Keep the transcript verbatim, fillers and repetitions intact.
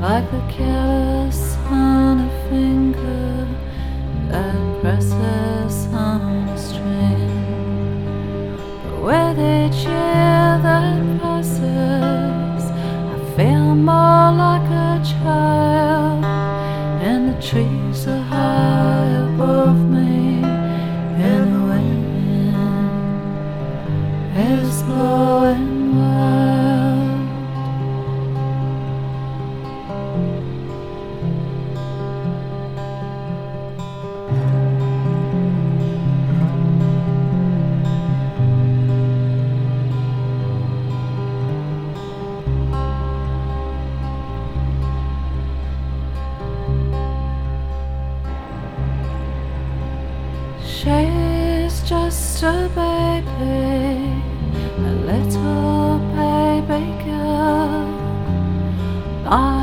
like the careless on a finger that presses on a string. But with each year that passes, I feel more like a child, and the trees are high above me, and the wind is blowing wild. She's just a baby, a little baby girl. I